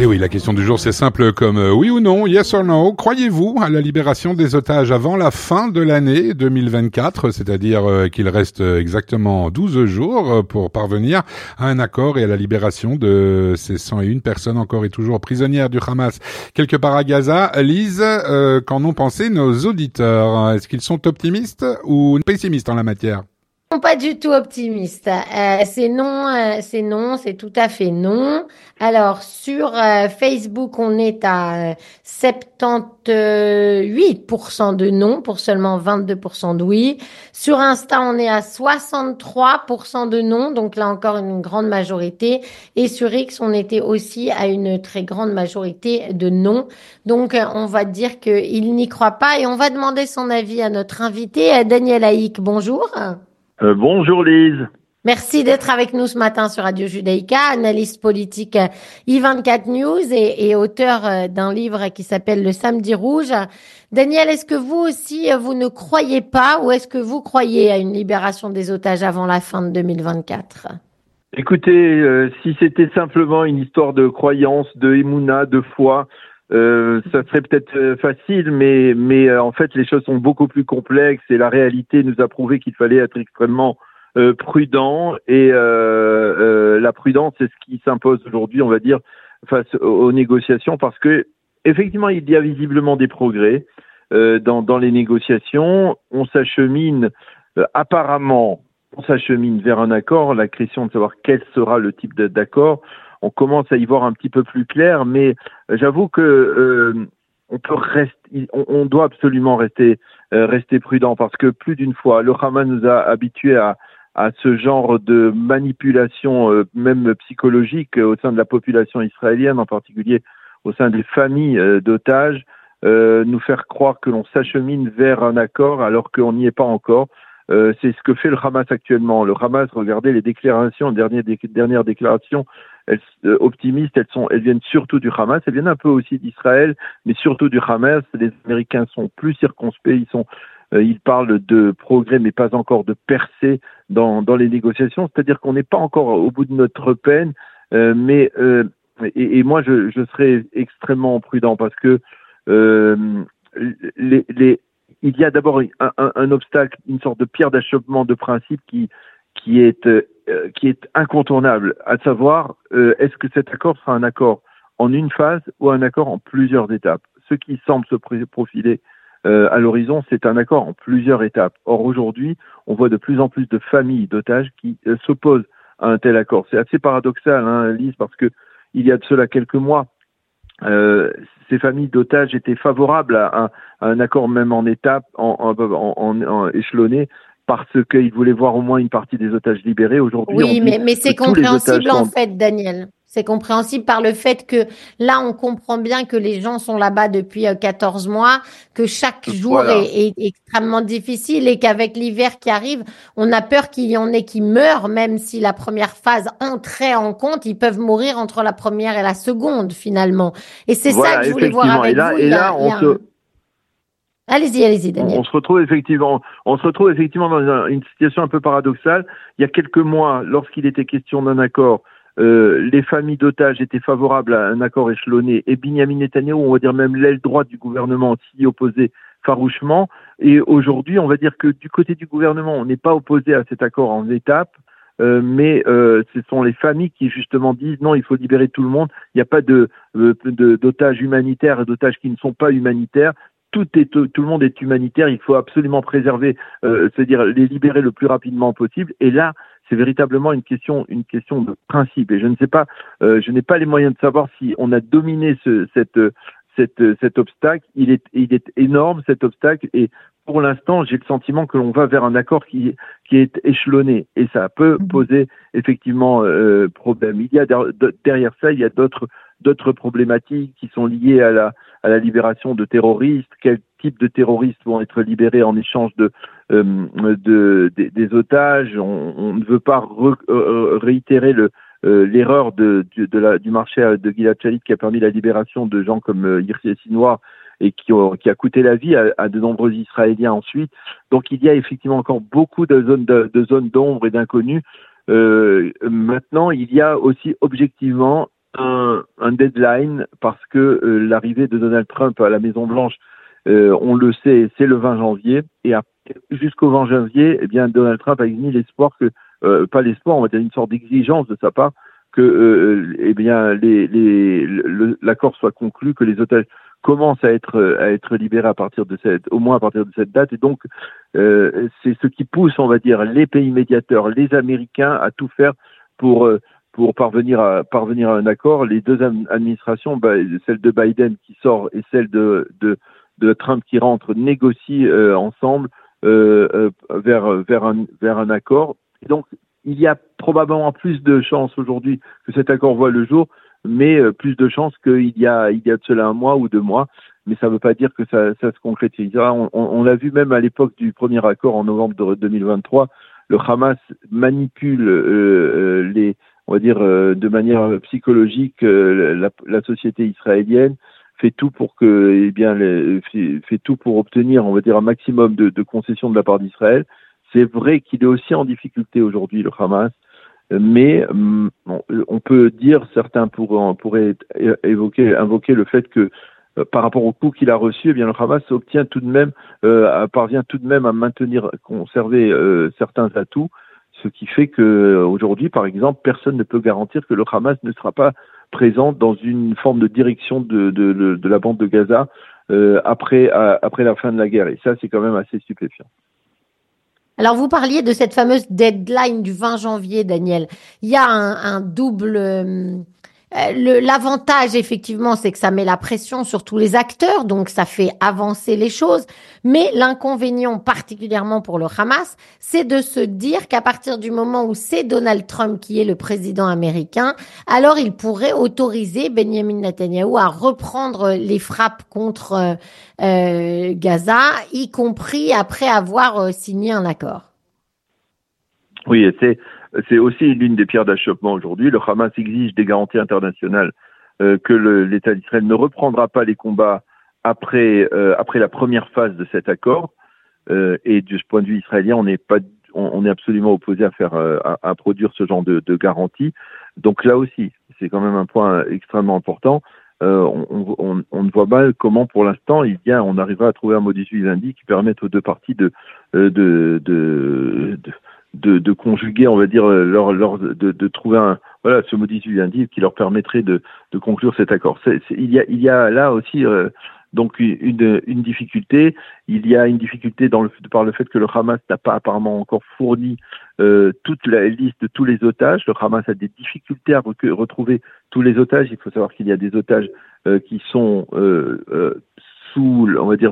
Et oui, la question du jour, c'est simple comme oui ou non, yes or no. Croyez-vous à la libération des otages avant la fin de l'année 2024, c'est-à-dire qu'il reste exactement 12 jours pour parvenir à un accord et à la libération de ces 101 personnes encore et toujours prisonnières du Hamas quelque part à Gaza. Lise, qu'en ont pensé nos auditeurs? Est-ce qu'ils sont optimistes ou pessimistes en la matière? Pas du tout optimiste. C'est non, c'est tout à fait non. Alors sur Facebook, on est à 78% de non pour seulement 22% de oui. Sur Insta, on est à 63% de non, donc là encore une grande majorité. Et sur X, on était aussi à une très grande majorité de non. Donc on va dire qu'il n'y croit pas et on va demander son avis à notre invité, Daniel Haïk. Bonjour. Bonjour Lise. Merci d'être avec nous ce matin sur Radio Judaïka, analyste politique I24 News et auteur d'un livre qui s'appelle Le Samedi Rouge. Daniel, est-ce que vous aussi, vous ne croyez pas ou est-ce que vous croyez à une libération des otages avant la fin de 2024? Écoutez, si c'était simplement une histoire de croyance, de émouna, de foi, ça serait peut-être facile, mais en fait les choses sont beaucoup plus complexes et la réalité nous a prouvé qu'il fallait être extrêmement prudent et la prudence c'est ce qui s'impose aujourd'hui, on va dire, face aux négociations parce que effectivement il y a visiblement des progrès dans les négociations. On s'achemine apparemment, on s'achemine vers un accord. La question de savoir quel sera le type d'accord, on commence à y voir un petit peu plus clair, mais j'avoue que on doit absolument rester prudent parce que plus d'une fois, le Hamas nous a habitués à ce genre de manipulation, même psychologique, au sein de la population israélienne, en particulier au sein des familles d'otages, nous faire croire que l'on s'achemine vers un accord alors qu'on n'y est pas encore. C'est ce que fait le Hamas actuellement. Le Hamas, regardez les déclarations, dernières déclarations, optimistes, elles viennent surtout du Hamas, elles viennent un peu aussi d'Israël, mais surtout du Hamas. Les Américains sont plus circonspects, ils parlent de progrès, mais pas encore de percée dans les négociations. C'est-à-dire qu'on n'est pas encore au bout de notre peine, et moi je serais extrêmement prudent parce que il y a d'abord un obstacle, une sorte de pierre d'achoppement de principe qui est incontournable, à savoir est-ce que cet accord sera un accord en une phase ou un accord en plusieurs étapes. Ce qui semble se profiler à l'horizon, c'est un accord en plusieurs étapes. Or aujourd'hui, on voit de plus en plus de familles d'otages qui s'opposent à un tel accord. C'est assez paradoxal, hein, Lise, parce que il y a de cela quelques mois, ces familles d'otages étaient favorables à un accord même en étapes, en échelonné, parce qu'ils voulaient voir au moins une partie des otages libérés. Aujourd'hui, oui, mais c'est compréhensible en fait, Daniel. C'est compréhensible par le fait que là, on comprend bien que les gens sont là-bas depuis 14 mois, que chaque jour est extrêmement difficile et qu'avec l'hiver qui arrive, on a peur qu'il y en ait qui meurent, même si la première phase entrait en compte, ils peuvent mourir entre la première et la seconde finalement. Et c'est ça que je voulais voir avec vous. Allez-y, Daniel. On se retrouve effectivement dans une situation un peu paradoxale. Il y a quelques mois, lorsqu'il était question d'un accord, les familles d'otages étaient favorables à un accord échelonné et Binyamin Netanyahou, on va dire même l'aile droite du gouvernement, s'y opposait farouchement. Et aujourd'hui, on va dire que du côté du gouvernement, on n'est pas opposé à cet accord en étapes, mais ce sont les familles qui justement disent non, il faut libérer tout le monde. Il n'y a pas d'otages humanitaires et d'otages qui ne sont pas humanitaires. Tout le monde est humanitaire, il faut absolument préserver, c'est-à-dire les libérer le plus rapidement possible. Et là, c'est véritablement une question de principe. Et je ne sais pas, je n'ai pas les moyens de savoir si on a dominé cet obstacle. Il est énorme cet obstacle. Et pour l'instant, j'ai le sentiment que l'on va vers un accord qui est échelonné. Et ça peut poser effectivement problème. Il y a derrière ça, il y a d'autres problématiques qui sont liées à la libération de terroristes. Quel type de terroristes vont être libérés en échange des otages? On ne veut pas réitérer l'erreur du marché de Gilad Shalit qui a permis la libération de gens comme Hirsi Sinwar et qui a coûté la vie à de nombreux Israéliens ensuite. Donc il y a effectivement encore beaucoup de zones d'ombre et d'inconnus. Maintenant, il y a aussi objectivement un deadline parce que l'arrivée de Donald Trump à la Maison-Blanche, on le sait, c'est le 20 janvier. Et jusqu'au 20 janvier, eh bien, Donald Trump a émis l'espoir que, pas l'espoir, on va dire une sorte d'exigence de sa part, que eh bien, l'accord soit conclu, que les otages commencent à être libérés au moins à partir de cette date. Et donc, c'est ce qui pousse, on va dire, les pays médiateurs, les Américains, à tout faire pour parvenir à un accord. Les deux administrations, celle de Biden qui sort et celle de Trump qui rentre, négocient ensemble vers un accord. Et donc, il y a probablement plus de chances aujourd'hui que cet accord voit le jour, mais plus de chances qu'il y a de cela 1 mois ou 2 mois. Mais ça ne veut pas dire que ça se concrétisera. On l'a vu même à l'époque du premier accord en novembre 2023, le Hamas manipule on va dire de manière psychologique la société israélienne, fait tout pour fait tout pour obtenir, on va dire, un maximum de concessions de la part d'Israël. C'est vrai qu'il est aussi en difficulté aujourd'hui, le Hamas, mais on peut dire, certains pourraient invoquer le fait que par rapport au coup qu'il a reçu, eh bien le Hamas parvient tout de même à conserver certains atouts, ce qui fait que aujourd'hui, par exemple, personne ne peut garantir que le Hamas ne sera pas présent dans une forme de direction de la bande de Gaza après la fin de la guerre. Et ça, c'est quand même assez stupéfiant. Alors, vous parliez de cette fameuse deadline du 20 janvier, Daniel. Il y a un double... l'avantage, effectivement, c'est que ça met la pression sur tous les acteurs, donc ça fait avancer les choses. Mais l'inconvénient, particulièrement pour le Hamas, c'est de se dire qu'à partir du moment où c'est Donald Trump qui est le président américain, alors il pourrait autoriser Benjamin Netanyahou à reprendre les frappes contre Gaza, y compris après avoir signé un accord. Oui, c'est aussi l'une des pierres d'achoppement aujourd'hui. Le Hamas exige des garanties internationales que l'État d'Israël ne reprendra pas les combats après la première phase de cet accord. Et de ce point de vue israélien, on est absolument opposé à produire ce genre de garantie. Donc là aussi, c'est quand même un point extrêmement important. On ne voit pas comment, pour l'instant, on arrivera à trouver un modus vivendi qui permette aux deux parties de conjuguer, on va dire, de trouver ce modus vivendi qui leur permettrait de conclure cet accord. Il y a là aussi donc une difficulté. Il y a une difficulté par le fait que le Hamas n'a pas apparemment encore fourni toute la liste de tous les otages. Le Hamas a des difficultés à retrouver tous les otages. Il faut savoir qu'il y a des otages qui sont sous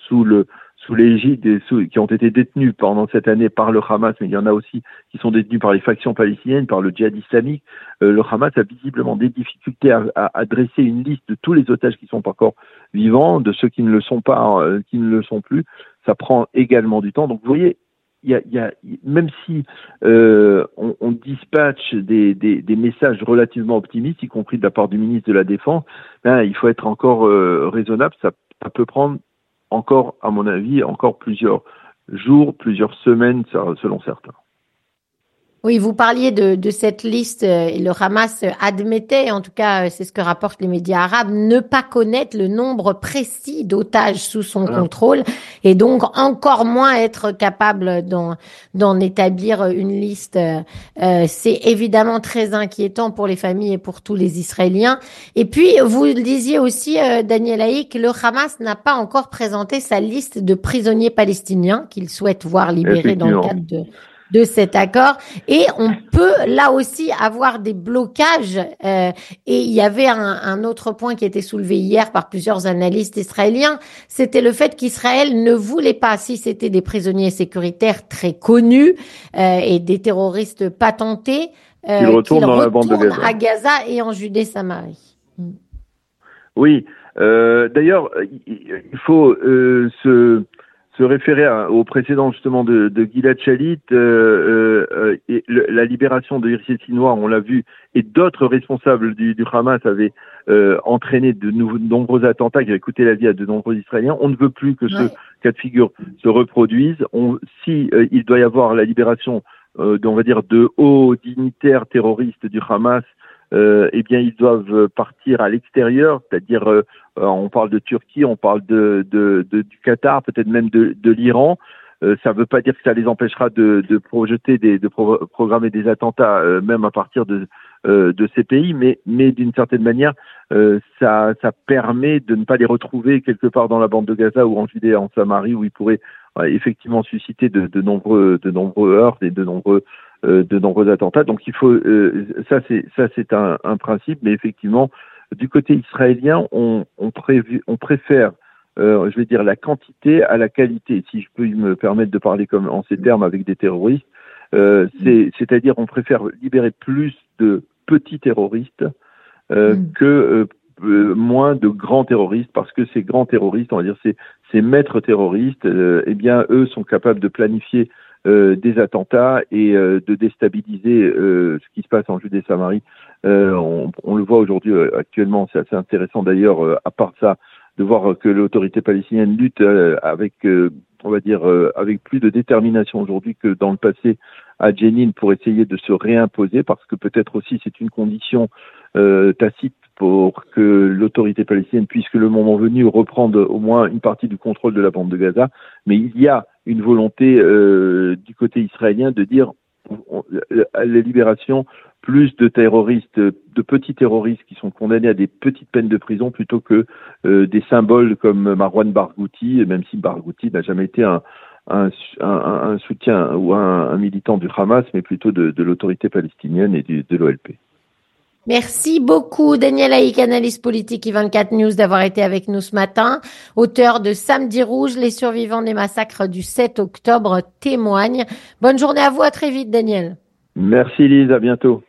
l'égide qui ont été détenus pendant cette année par le Hamas, mais il y en a aussi qui sont détenus par les factions palestiniennes, par le djihad islamique. Le Hamas a visiblement des difficultés à dresser une liste de tous les otages qui sont encore vivants, de ceux qui ne le sont pas, qui ne le sont plus. Ça prend également du temps. Donc vous voyez, même si on dispatche des messages relativement optimistes, y compris de la part du ministre de la Défense, il faut être encore raisonnable. Ça peut prendre encore, à mon avis, encore plusieurs jours, plusieurs semaines, selon certains. Oui, vous parliez de cette liste et le Hamas admettait, en tout cas c'est ce que rapportent les médias arabes, ne pas connaître le nombre précis d'otages sous son contrôle et donc encore moins être capable d'en établir une liste. C'est évidemment très inquiétant pour les familles et pour tous les Israéliens. Et puis, vous le disiez aussi, Daniel Haïk, le Hamas n'a pas encore présenté sa liste de prisonniers palestiniens qu'il souhaite voir libérés dans le cadre de cet accord. Et on peut là aussi avoir des blocages. Et il y avait un autre point qui a été soulevé hier par plusieurs analystes israéliens, c'était le fait qu'Israël ne voulait pas, si c'était des prisonniers sécuritaires très connus et des terroristes patentés, qu'ils retournent dans la bande de Gaza. À Gaza et en Judée-Samarie. Oui, d'ailleurs, il faut se référer au précédent justement de Gilad Shalit, et la libération de Hirsi Sinwar, on l'a vu, et d'autres responsables du Hamas avaient entraîné de nombreux attentats qui avaient coûté la vie à de nombreux Israéliens. On ne veut plus que ce cas de figure se reproduise. Il doit y avoir la libération, on va dire, de hauts dignitaires terroristes du Hamas, eh bien, ils doivent partir à l'extérieur, c'est-à-dire, on parle de Turquie, on parle du Qatar, peut-être même de l'Iran. Ça ne veut pas dire que ça les empêchera de programmer des attentats, même à partir de ces pays, mais d'une certaine manière, ça permet de ne pas les retrouver quelque part dans la bande de Gaza ou en Judée, en Samarie, où ils pourraient effectivement susciter de nombreux heurts et de nombreux attentats. Donc il faut ça c'est un principe, mais effectivement du côté israélien, on préfère je vais dire la quantité à la qualité, si je peux me permettre de parler comme en ces termes avec des terroristes. C'est-à-dire on préfère libérer plus de petits terroristes que moins de grands terroristes, parce que ces grands terroristes, on va dire ces maîtres terroristes, eh bien eux sont capables de planifier des attentats et de déstabiliser ce qui se passe en Judée-Samarie. On le voit aujourd'hui actuellement, c'est assez intéressant d'ailleurs, à part ça, de voir que l'autorité palestinienne lutte avec, on va dire, avec plus de détermination aujourd'hui que dans le passé à Jenin pour essayer de se réimposer, parce que peut-être aussi c'est une condition tacite pour que l'autorité palestinienne puisse, que le moment venu, reprendre au moins une partie du contrôle de la bande de Gaza. Mais il y a une volonté du côté israélien de dire à la libération plus de terroristes, de petits terroristes qui sont condamnés à des petites peines de prison plutôt que des symboles comme Marwan Barghouti, même si Barghouti n'a jamais été un soutien ou un militant du Hamas, mais plutôt de l'autorité palestinienne et de l'OLP. Merci beaucoup, Daniel Haïk, analyste politique I24 News, d'avoir été avec nous ce matin. Auteur de Samedi Rouge, les survivants des massacres du 7 octobre témoignent. Bonne journée à vous, à très vite, Daniel. Merci Lise, à bientôt.